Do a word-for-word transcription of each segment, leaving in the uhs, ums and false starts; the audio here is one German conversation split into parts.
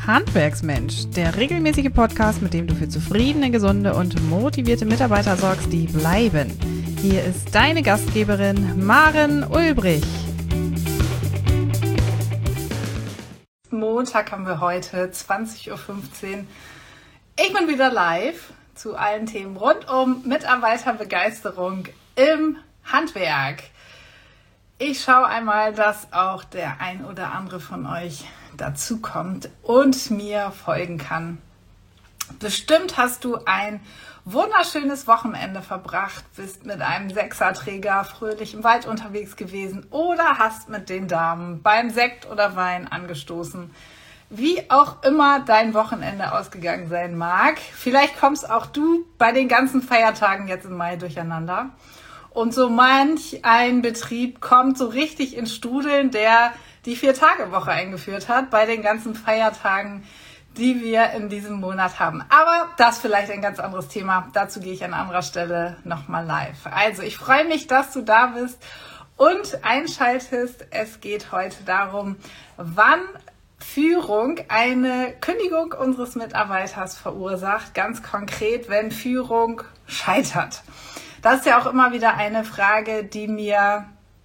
Handwerksmensch, der regelmäßige Podcast, mit dem du für zufriedene, gesunde und motivierte Mitarbeiter sorgst, die bleiben. Hier ist deine Gastgeberin Maren Ulbrich. Montag haben wir heute, zwanzig Uhr fünfzehn. Ich bin wieder live zu allen Themen rund um Mitarbeiterbegeisterung im Handwerk. Ich schaue einmal, dass auch der ein oder andere von euch dazu kommt und mir folgen kann. Bestimmt hast du ein wunderschönes Wochenende verbracht, bist mit einem Sechserträger fröhlich im Wald unterwegs gewesen oder hast mit den Damen beim Sekt oder Wein angestoßen. Wie auch immer dein Wochenende ausgegangen sein mag, vielleicht kommst auch du bei den ganzen Feiertagen jetzt im Mai durcheinander. Und so manch ein Betrieb kommt so richtig ins Strudeln, der die Vier-Tage-Woche eingeführt hat bei den ganzen Feiertagen, die wir in diesem Monat haben. Aber das vielleicht ein ganz anderes Thema. Dazu gehe ich an anderer Stelle nochmal live. Also ich freue mich, dass du da bist und einschaltest. Es geht heute darum, wann Führung eine Kündigung unseres Mitarbeiters verursacht. Ganz konkret, wenn Führung scheitert. Das ist ja auch immer wieder eine Frage, die mir,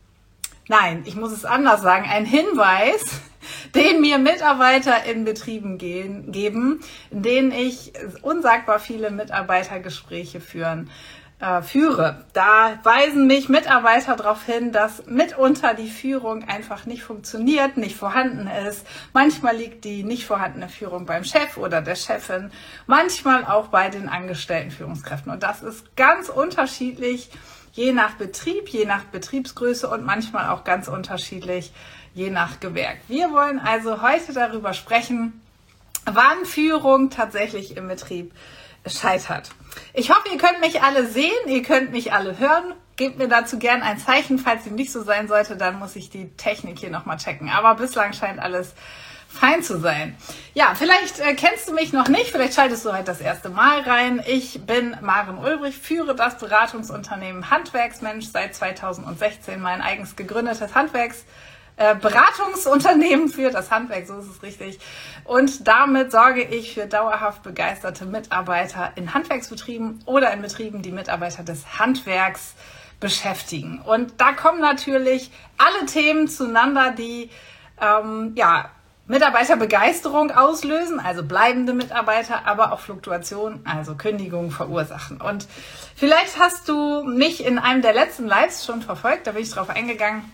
nein, ich muss es anders sagen, ein Hinweis, den mir Mitarbeiter in Betrieben gehen, geben, in denen ich unsagbar viele Mitarbeitergespräche führen, äh, führe. Da weisen mich Mitarbeiter darauf hin, dass mitunter die Führung einfach nicht funktioniert, nicht vorhanden ist. Manchmal liegt die nicht vorhandene Führung beim Chef oder der Chefin, manchmal auch bei den angestellten Führungskräften. Und das ist ganz unterschiedlich, je nach Betrieb, je nach Betriebsgröße und manchmal auch ganz unterschiedlich, je nach Gewerk. Wir wollen also heute darüber sprechen, wann Führung tatsächlich im Betrieb scheitert. Ich hoffe, ihr könnt mich alle sehen, ihr könnt mich alle hören. Gebt mir dazu gern ein Zeichen, falls dem nicht so sein sollte, dann muss ich die Technik hier nochmal checken. Aber bislang scheint alles fein zu sein. Ja, vielleicht äh, kennst du mich noch nicht, vielleicht schaltest du heute das erste Mal rein. Ich bin Maren Ulbrich, führe das Beratungsunternehmen Handwerksmensch seit zweitausendsechzehn, mein eigens gegründetes Handwerks Äh, Beratungsunternehmen für das Handwerk, so ist es richtig. Und damit sorge ich für dauerhaft begeisterte Mitarbeiter in Handwerksbetrieben oder in Betrieben, die Mitarbeiter des Handwerks beschäftigen. Und da kommen natürlich alle Themen zueinander, die ähm, ja, Mitarbeiterbegeisterung auslösen, also bleibende Mitarbeiter, aber auch Fluktuation, also Kündigungen verursachen. Und vielleicht hast du mich in einem der letzten Lives schon verfolgt, da bin ich drauf eingegangen,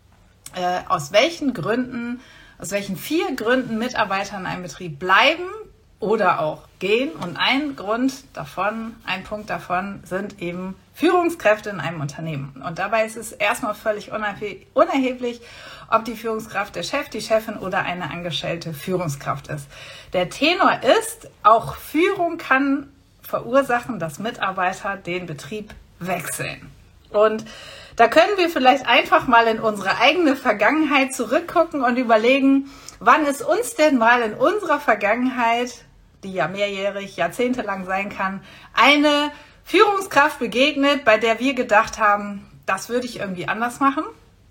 Äh, aus welchen Gründen, aus welchen vier Gründen Mitarbeiter in einem Betrieb bleiben oder auch gehen. Und ein Grund davon, ein Punkt davon sind eben Führungskräfte in einem Unternehmen. Und dabei ist es erstmal völlig unerheblich, ob die Führungskraft der Chef, die Chefin oder eine angestellte Führungskraft ist. Der Tenor ist, auch Führung kann verursachen, dass Mitarbeiter den Betrieb wechseln. Und da können wir vielleicht einfach mal in unsere eigene Vergangenheit zurückgucken und überlegen, wann ist uns denn mal in unserer Vergangenheit, die ja mehrjährig, jahrzehntelang sein kann, eine Führungskraft begegnet, bei der wir gedacht haben, das würde ich irgendwie anders machen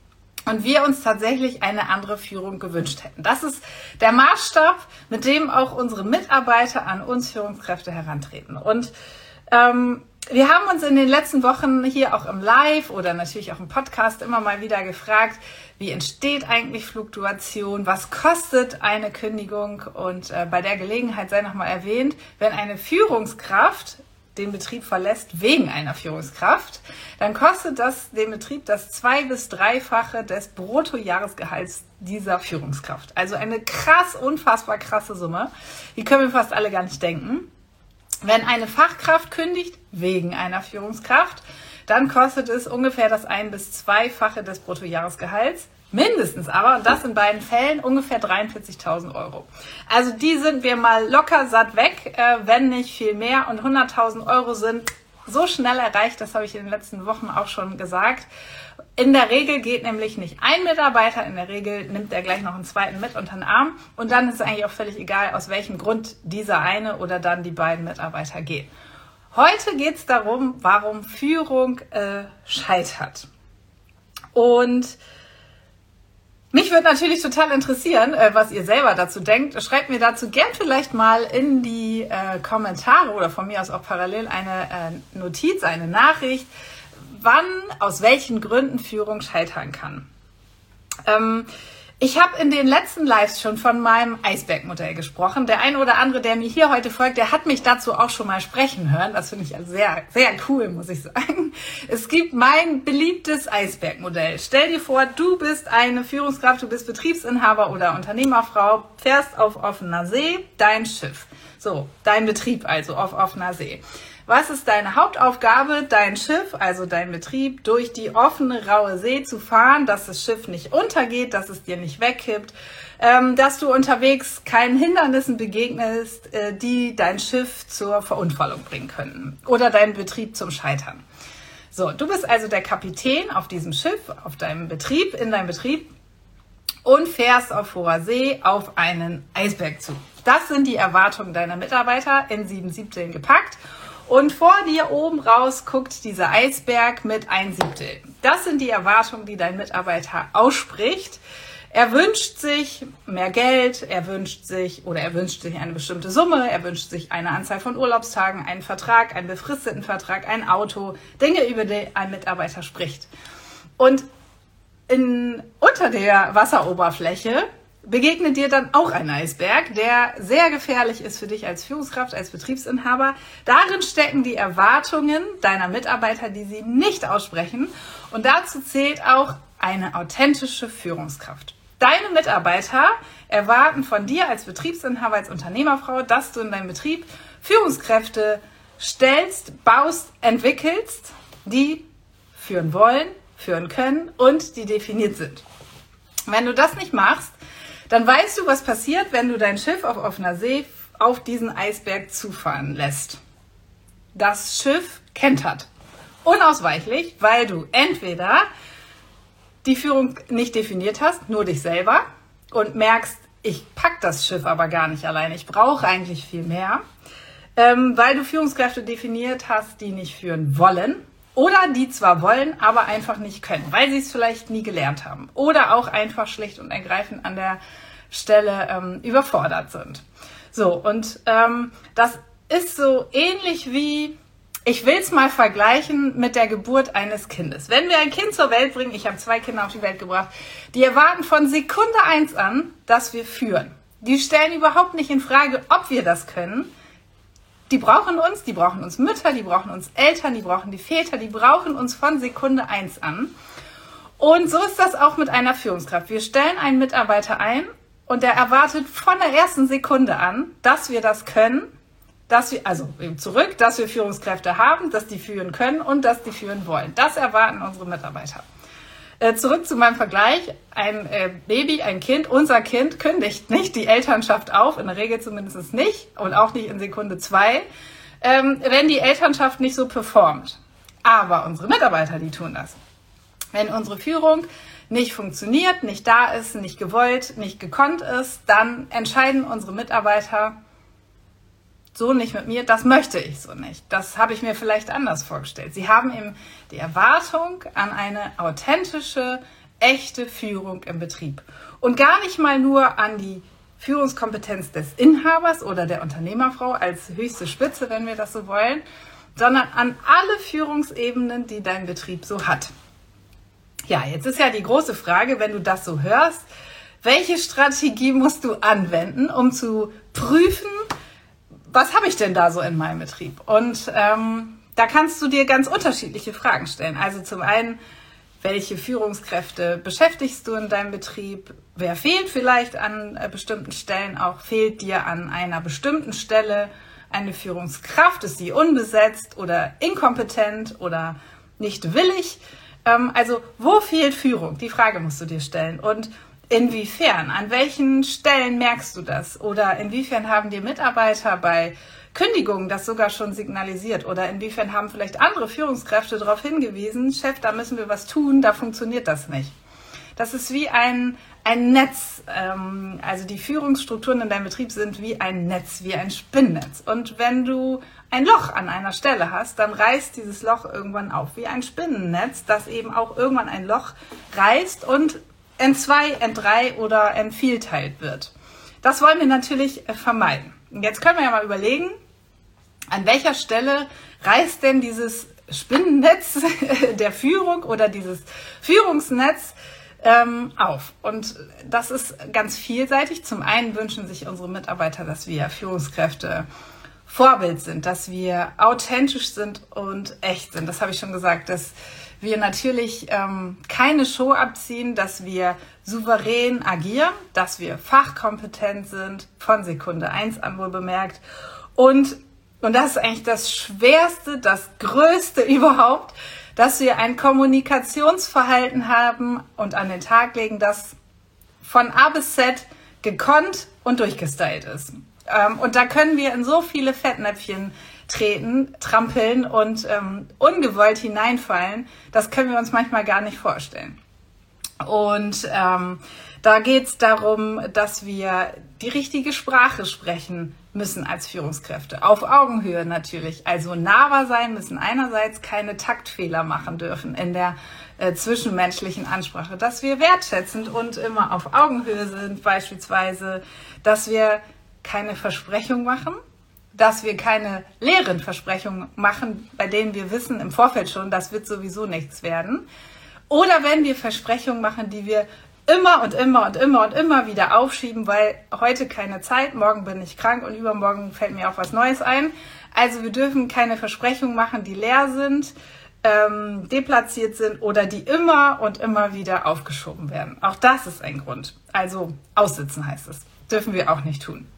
und wir uns tatsächlich eine andere Führung gewünscht hätten. Das ist der Maßstab, mit dem auch unsere Mitarbeiter an uns Führungskräfte herantreten. Und ähm, wir haben uns in den letzten Wochen hier auch im Live oder natürlich auch im Podcast immer mal wieder gefragt, wie entsteht eigentlich Fluktuation, was kostet eine Kündigung und äh, bei der Gelegenheit sei nochmal erwähnt, wenn eine Führungskraft den Betrieb verlässt wegen einer Führungskraft, dann kostet das den Betrieb das zwei- bis dreifache des Bruttojahresgehalts dieser Führungskraft. Also eine krass, unfassbar krasse Summe, die können wir fast alle gar nicht denken. Wenn eine Fachkraft kündigt wegen einer Führungskraft, dann kostet es ungefähr das ein- bis zweifache des Bruttojahresgehalts. Mindestens aber, und das in beiden Fällen, ungefähr dreiundvierzigtausend Euro. Also die sind wir mal locker satt weg, äh, wenn nicht viel mehr. Und hunderttausend Euro sind so schnell erreicht, das habe ich in den letzten Wochen auch schon gesagt. In der Regel geht nämlich nicht ein Mitarbeiter, in der Regel nimmt er gleich noch einen zweiten mit unter den Arm und dann ist es eigentlich auch völlig egal, aus welchem Grund dieser eine oder dann die beiden Mitarbeiter gehen. Heute geht es darum, warum Führung äh, scheitert. Und mich mich würde natürlich total interessieren, was ihr selber dazu denkt. Schreibt mir dazu gern vielleicht mal in die äh, Kommentare oder von mir aus auch parallel eine äh, Notiz, eine Nachricht, wann, aus welchen Gründen Führung scheitern kann. Ähm, Ich habe in den letzten Lives schon von meinem Eisbergmodell gesprochen. Der eine oder andere, der mir hier heute folgt, der hat mich dazu auch schon mal sprechen hören. Das finde ich also sehr, sehr cool, muss ich sagen. Es gibt mein beliebtes Eisbergmodell. Stell dir vor, du bist eine Führungskraft, du bist Betriebsinhaber oder Unternehmerfrau, fährst auf offener See, dein Schiff. So, dein Betrieb also auf offener See. Was ist deine Hauptaufgabe? Dein Schiff, also dein Betrieb, durch die offene, raue See zu fahren, dass das Schiff nicht untergeht, dass es dir nicht wegkippt, ähm, dass du unterwegs keinen Hindernissen begegnest, äh, die dein Schiff zur Verunfallung bringen könnten oder deinen Betrieb zum Scheitern. So, du bist also der Kapitän auf diesem Schiff, auf deinem Betrieb, in deinem Betrieb und fährst auf hoher See auf einen Eisberg zu. Das sind die Erwartungen deiner Mitarbeiter in sieben Siebteln gepackt. Und vor dir oben raus guckt dieser Eisberg mit ein Siebtel. Das sind die Erwartungen, die dein Mitarbeiter ausspricht. Er wünscht sich mehr Geld, er wünscht sich oder er wünscht sich eine bestimmte Summe, er wünscht sich eine Anzahl von Urlaubstagen, einen Vertrag, einen befristeten Vertrag, ein Auto, Dinge, über die ein Mitarbeiter spricht. Und in, unter der Wasseroberfläche begegnet dir dann auch ein Eisberg, der sehr gefährlich ist für dich als Führungskraft, als Betriebsinhaber. Darin stecken die Erwartungen deiner Mitarbeiter, die sie nicht aussprechen. Und dazu zählt auch eine authentische Führungskraft. Deine Mitarbeiter erwarten von dir als Betriebsinhaber, als Unternehmerfrau, dass du in deinem Betrieb Führungskräfte stellst, baust, entwickelst, die führen wollen, führen können und die definiert sind. Wenn du das nicht machst, dann weißt du, was passiert, wenn du dein Schiff auf offener See auf diesen Eisberg zufahren lässt. Das Schiff kentert. Unausweichlich, weil du entweder die Führung nicht definiert hast, nur dich selber, und merkst, ich pack das Schiff aber gar nicht alleine, ich brauche eigentlich viel mehr, ähm, weil du Führungskräfte definiert hast, die nicht führen wollen. Oder die zwar wollen, aber einfach nicht können, weil sie es vielleicht nie gelernt haben. Oder auch einfach schlicht und ergreifend an der Stelle ähm, überfordert sind. So, und ähm, das ist so ähnlich wie, ich will es mal vergleichen mit der Geburt eines Kindes. Wenn wir ein Kind zur Welt bringen, ich habe zwei Kinder auf die Welt gebracht, die erwarten von Sekunde eins an, dass wir führen. Die stellen überhaupt nicht in Frage, ob wir das können. Die brauchen uns, die brauchen uns Mütter, die brauchen uns Eltern, die brauchen die Väter, die brauchen uns von Sekunde eins an. Und so ist das auch mit einer Führungskraft. Wir stellen einen Mitarbeiter ein und der erwartet von der ersten Sekunde an, dass wir das können, dass wir, also zurück, dass wir Führungskräfte haben, dass die führen können und dass die führen wollen. Das erwarten unsere Mitarbeiter. Äh, zurück zu meinem Vergleich. Ein äh, Baby, ein Kind, unser Kind kündigt nicht die Elternschaft auf, in der Regel zumindest nicht und auch nicht in Sekunde zwei, ähm, wenn die Elternschaft nicht so performt. Aber unsere Mitarbeiter, die tun das. Wenn unsere Führung nicht funktioniert, nicht da ist, nicht gewollt, nicht gekonnt ist, dann entscheiden unsere Mitarbeiter, so nicht mit mir, das möchte ich so nicht. Das habe ich mir vielleicht anders vorgestellt. Sie haben eben die Erwartung an eine authentische, echte Führung im Betrieb. Und gar nicht mal nur an die Führungskompetenz des Inhabers oder der Unternehmerfrau als höchste Spitze, wenn wir das so wollen, sondern an alle Führungsebenen, die dein Betrieb so hat. Ja, jetzt ist ja die große Frage, wenn du das so hörst, welche Strategie musst du anwenden, um zu prüfen, was habe ich denn da so in meinem Betrieb? Und ähm, da kannst du dir ganz unterschiedliche Fragen stellen. Also zum einen, welche Führungskräfte beschäftigst du in deinem Betrieb? Wer fehlt vielleicht an äh, bestimmten Stellen? Auch fehlt dir an einer bestimmten Stelle eine Führungskraft? Ist sie unbesetzt oder inkompetent oder nicht willig? Ähm, also wo fehlt Führung? Die Frage musst du dir stellen. Und inwiefern? An welchen Stellen merkst du das? Oder inwiefern haben dir Mitarbeiter bei Kündigungen das sogar schon signalisiert? Oder inwiefern haben vielleicht andere Führungskräfte darauf hingewiesen, Chef, da müssen wir was tun, da funktioniert das nicht. Das ist wie ein, ein Netz. Ähm, also die Führungsstrukturen in deinem Betrieb sind wie ein Netz, wie ein Spinnennetz. Und wenn du ein Loch an einer Stelle hast, dann reißt dieses Loch irgendwann auf, wie ein Spinnennetz, das eben auch irgendwann ein Loch reißt und entzwei, entdrei oder entvielteilt wird. Das wollen wir natürlich vermeiden. Und jetzt können wir ja mal überlegen, an welcher Stelle reißt denn dieses Spinnennetz der Führung oder dieses Führungsnetz ähm, auf? Und das ist ganz vielseitig. Zum einen wünschen sich unsere Mitarbeiter, dass wir Führungskräfte Vorbild sind, dass wir authentisch sind und echt sind. Das habe ich schon gesagt, dass wir natürlich ähm, keine Show abziehen, dass wir souverän agieren, dass wir fachkompetent sind, von Sekunde eins an wohl bemerkt. Und, und das ist eigentlich das Schwerste, das Größte überhaupt, dass wir ein Kommunikationsverhalten haben und an den Tag legen, das von A bis Z gekonnt und durchgestylt ist. Ähm, und da können wir in so viele Fettnäpfchen treten, trampeln und ähm, ungewollt hineinfallen. Das können wir uns manchmal gar nicht vorstellen. Und ähm, da geht es darum, dass wir die richtige Sprache sprechen müssen als Führungskräfte. Auf Augenhöhe natürlich. Also nahbar sein müssen einerseits, keine Taktfehler machen dürfen in der äh, zwischenmenschlichen Ansprache. Dass wir wertschätzend und immer auf Augenhöhe sind, beispielsweise, dass wir keine Versprechung machen, dass wir keine leeren Versprechungen machen, bei denen wir wissen im Vorfeld schon, das wird sowieso nichts werden. Oder wenn wir Versprechungen machen, die wir immer und immer und immer und immer wieder aufschieben, weil heute keine Zeit, morgen bin ich krank und übermorgen fällt mir auch was Neues ein. Also wir dürfen keine Versprechungen machen, die leer sind, ähm, deplatziert sind oder die immer und immer wieder aufgeschoben werden. Auch das ist ein Grund. Also aussitzen heißt es. Dürfen wir auch nicht tun.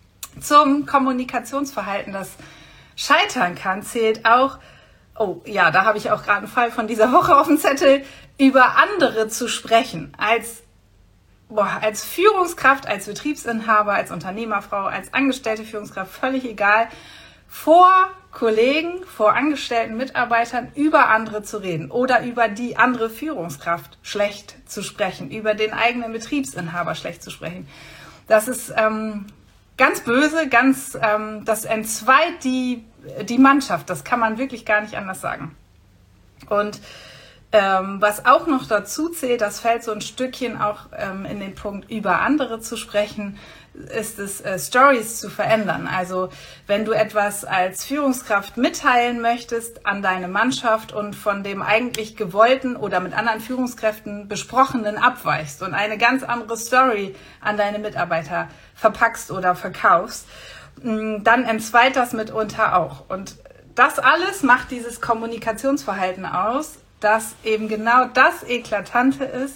Zum Kommunikationsverhalten, das scheitern kann, zählt auch, oh ja, da habe ich auch gerade einen Fall von dieser Woche auf dem Zettel, über andere zu sprechen. Als, boah, als Führungskraft, als Betriebsinhaber, als Unternehmerfrau, als angestellte Führungskraft, völlig egal, vor Kollegen, vor angestellten Mitarbeitern über andere zu reden oder über die andere Führungskraft schlecht zu sprechen, über den eigenen Betriebsinhaber schlecht zu sprechen. Das ist ähm, ganz böse, ganz, ähm, das entzweit die, die Mannschaft. Das kann man wirklich gar nicht anders sagen. Und ähm, was auch noch dazu zählt, das fällt so ein Stückchen auch ähm, in den Punkt, über andere zu sprechen, ist es, äh, Stories zu verändern. Also wenn du etwas als Führungskraft mitteilen möchtest an deine Mannschaft und von dem eigentlich gewollten oder mit anderen Führungskräften besprochenen abweichst und eine ganz andere Story an deine Mitarbeiter verpackst oder verkaufst, dann entzweit das mitunter auch. Und das alles macht dieses Kommunikationsverhalten aus, das eben genau das Eklatante ist,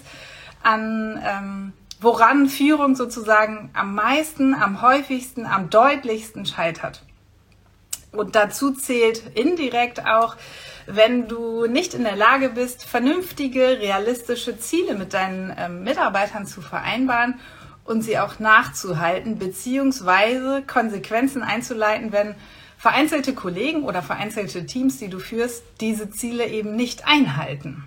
an ähm, woran Führung sozusagen am meisten, am häufigsten, am deutlichsten scheitert. Und dazu zählt indirekt auch, wenn du nicht in der Lage bist, vernünftige, realistische Ziele mit deinen ähm, Mitarbeitern zu vereinbaren und sie auch nachzuhalten, beziehungsweise Konsequenzen einzuleiten, wenn vereinzelte Kollegen oder vereinzelte Teams, die du führst, diese Ziele eben nicht einhalten.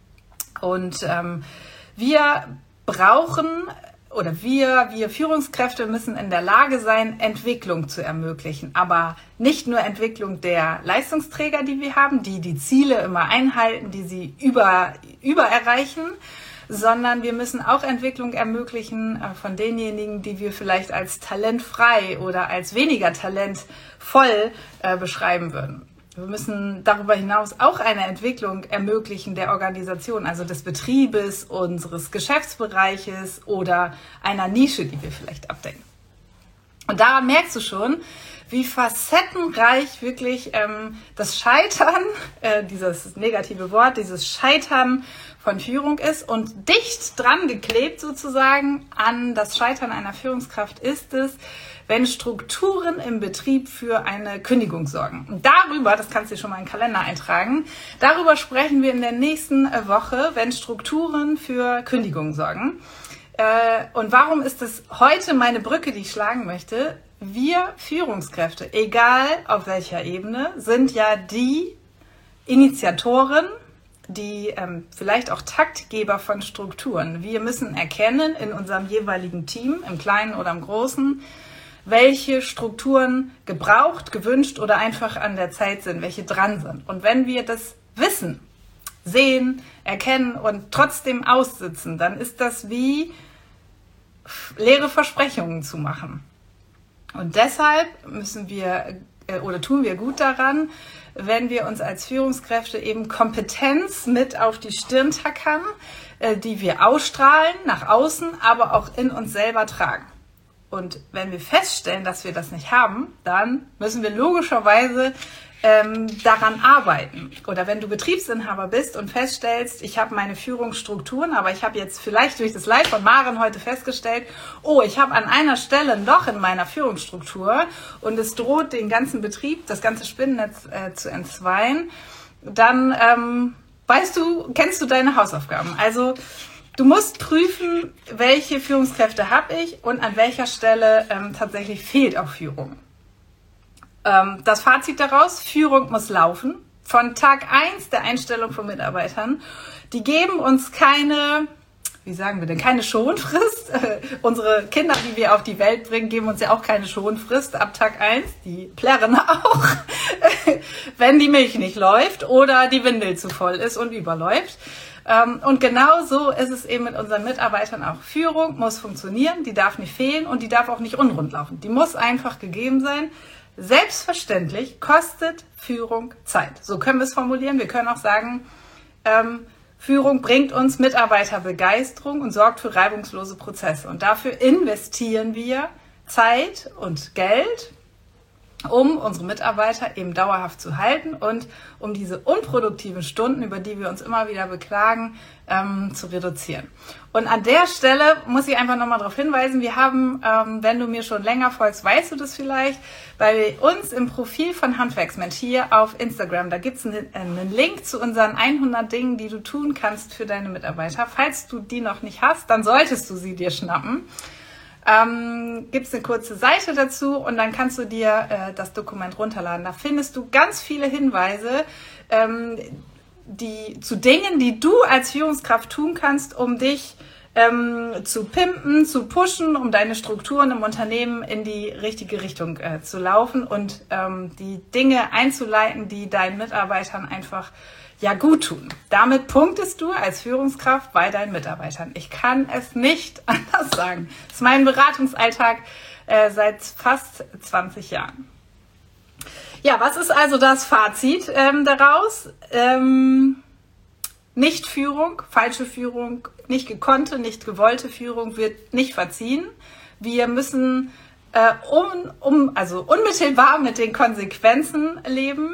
Und ähm, wir brauchen oder wir, wir Führungskräfte müssen in der Lage sein, Entwicklung zu ermöglichen. Aber nicht nur Entwicklung der Leistungsträger, die wir haben, die die Ziele immer einhalten, die sie über, über erreichen, sondern wir müssen auch Entwicklung ermöglichen von denjenigen, die wir vielleicht als talentfrei oder als weniger talentvoll äh, beschreiben würden. Wir müssen darüber hinaus auch eine Entwicklung ermöglichen der Organisation, also des Betriebes, unseres Geschäftsbereiches oder einer Nische, die wir vielleicht abdecken. Und daran merkst du schon, wie facettenreich wirklich ähm, das Scheitern, äh, dieses negative Wort, dieses Scheitern von Führung ist und dicht dran geklebt sozusagen an das Scheitern einer Führungskraft ist es, wenn Strukturen im Betrieb für eine Kündigung sorgen. Und darüber, das kannst du dir schon mal in den Kalender eintragen, darüber sprechen wir in der nächsten Woche, wenn Strukturen für Kündigung sorgen. Äh, und warum ist es heute meine Brücke, die ich schlagen möchte? Wir Führungskräfte, egal auf welcher Ebene, sind ja die Initiatoren, die ähm, vielleicht auch Taktgeber von Strukturen. Wir müssen erkennen in unserem jeweiligen Team, im Kleinen oder im Großen, welche Strukturen gebraucht, gewünscht oder einfach an der Zeit sind, welche dran sind. Und wenn wir das wissen, sehen, erkennen und trotzdem aussitzen, dann ist das wie leere Versprechungen zu machen. Und deshalb müssen wir oder tun wir gut daran, wenn wir uns als Führungskräfte eben Kompetenz mit auf die Stirn tackern, die wir ausstrahlen, nach außen, aber auch in uns selber tragen. Und wenn wir feststellen, dass wir das nicht haben, dann müssen wir logischerweise ähm, daran arbeiten. Oder wenn du Betriebsinhaber bist und feststellst, ich habe meine Führungsstrukturen, aber ich habe jetzt vielleicht durch das Live von Maren heute festgestellt, oh, ich habe an einer Stelle ein Loch in meiner Führungsstruktur und es droht den ganzen Betrieb, das ganze Spinnennetz äh, zu entzweien, dann ähm, weißt du, kennst du deine Hausaufgaben. Also du musst prüfen, welche Führungskräfte habe ich und an welcher Stelle ähm, tatsächlich fehlt auch Führung. Ähm, das Fazit daraus, Führung muss laufen. Von Tag eins der Einstellung von Mitarbeitern. Die geben uns keine, wie sagen wir denn, keine Schonfrist. Äh, unsere Kinder, die wir auf die Welt bringen, geben uns ja auch keine Schonfrist ab Tag eins. Die plärren auch, wenn die Milch nicht läuft oder die Windel zu voll ist und überläuft. Und genau so ist es eben mit unseren Mitarbeitern auch. Führung muss funktionieren, die darf nicht fehlen und die darf auch nicht unrund laufen. Die muss einfach gegeben sein. Selbstverständlich kostet Führung Zeit. So können wir es formulieren. Wir können auch sagen, ähm, Führung bringt uns Mitarbeiterbegeisterung und sorgt für reibungslose Prozesse. Und dafür investieren wir Zeit und Geld, um unsere Mitarbeiter eben dauerhaft zu halten und um diese unproduktiven Stunden, über die wir uns immer wieder beklagen, ähm, zu reduzieren. Und an der Stelle muss ich einfach nochmal darauf hinweisen, wir haben, ähm, wenn du mir schon länger folgst, weißt du das vielleicht, bei uns im Profil von Handwerksmensch hier auf Instagram, da gibt es einen, einen Link zu unseren hundert Dingen, die du tun kannst für deine Mitarbeiter. Falls du die noch nicht hast, dann solltest du sie dir schnappen. Ähm, gibt es eine kurze Seite dazu und dann kannst du dir äh, das Dokument runterladen. Da findest du ganz viele Hinweise ähm, die, zu Dingen, die du als Führungskraft tun kannst, um dich ähm, zu pimpen, zu pushen, um deine Strukturen im Unternehmen in die richtige Richtung äh, zu laufen und ähm, die Dinge einzuleiten, die deinen Mitarbeitern einfach ja gut tun. Damit punktest du als Führungskraft bei deinen Mitarbeitern. Ich kann es nicht anders sagen. Das ist mein Beratungsalltag äh, seit fast zwanzig Jahren. Ja, was ist also das Fazit ähm, daraus? Ähm, nicht Führung, falsche Führung, nicht gekonnte, nicht gewollte Führung wird nicht verziehen. Wir müssen äh, um, um, also unmittelbar mit den Konsequenzen leben.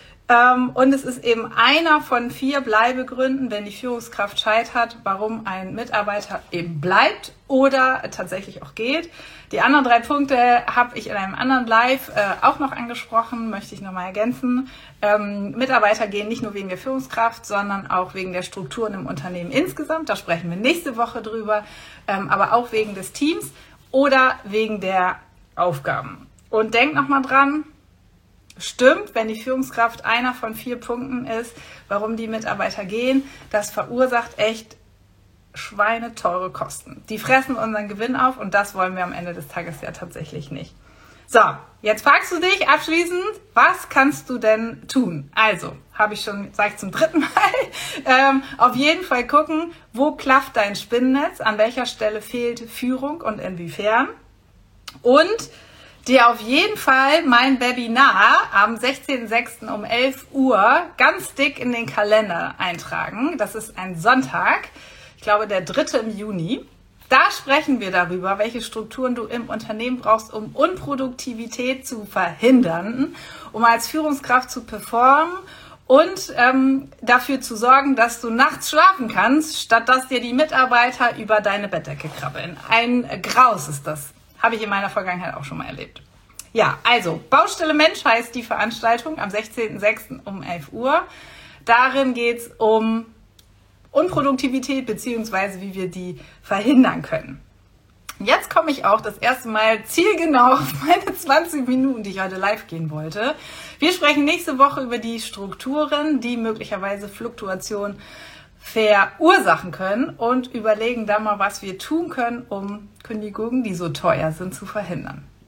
Und es ist eben einer von vier Bleibegründen, wenn die Führungskraft scheitert, warum ein Mitarbeiter eben bleibt oder tatsächlich auch geht. Die anderen drei Punkte habe ich in einem anderen Live äh, auch noch angesprochen, möchte ich nochmal ergänzen. Ähm, Mitarbeiter gehen nicht nur wegen der Führungskraft, sondern auch wegen der Strukturen im Unternehmen insgesamt. Da sprechen wir nächste Woche drüber, ähm, aber auch wegen des Teams oder wegen der Aufgaben. Und denkt nochmal dran, stimmt, wenn die Führungskraft einer von vier Punkten ist, warum die Mitarbeiter gehen, das verursacht echt schweineteure Kosten. Die fressen unseren Gewinn auf und das wollen wir am Ende des Tages ja tatsächlich nicht. So, jetzt fragst du dich abschließend, was kannst du denn tun? Also, habe ich schon, sage ich zum dritten Mal, ähm, auf jeden Fall gucken, wo klafft dein Spinnennetz, an welcher Stelle fehlt Führung und inwiefern. Und dir auf jeden Fall mein Webinar am sechzehnten sechsten um elf Uhr ganz dick in den Kalender eintragen. Das ist ein Sonntag, ich glaube der dritte im Juni. Da sprechen wir darüber, welche Strukturen du im Unternehmen brauchst, um Unproduktivität zu verhindern, um als Führungskraft zu performen und ähm, dafür zu sorgen, dass du nachts schlafen kannst, statt dass dir die Mitarbeiter über deine Bettdecke krabbeln. Ein Graus ist das. Habe ich in meiner Vergangenheit auch schon mal erlebt. Ja, also Baustelle Mensch heißt die Veranstaltung am sechzehnten sechsten um elf Uhr. Darin geht es um Unproduktivität bzw. wie wir die verhindern können. Jetzt komme ich auch das erste Mal zielgenau auf meine zwanzig Minuten, die ich heute live gehen wollte. Wir sprechen nächste Woche über die Strukturen, die möglicherweise Fluktuation verursachen können und überlegen dann mal, was wir tun können, um Kündigungen, die so teuer sind, zu verhindern.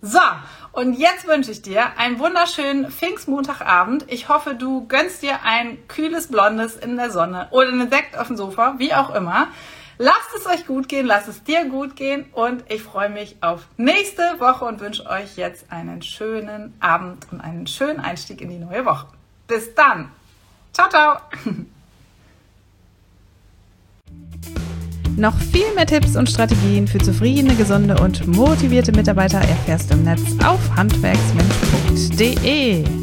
So, und jetzt wünsche ich dir einen wunderschönen Pfingstmontagabend. Ich hoffe, du gönnst dir ein kühles Blondes in der Sonne oder einen Sekt auf dem Sofa, wie auch immer. Lasst es euch gut gehen, lasst es dir gut gehen und ich freue mich auf nächste Woche und wünsche euch jetzt einen schönen Abend und einen schönen Einstieg in die neue Woche. Bis dann. Ciao, ciao. Noch viel mehr Tipps und Strategien für zufriedene, gesunde und motivierte Mitarbeiter erfährst du im Netz auf handwerksmensch punkt de.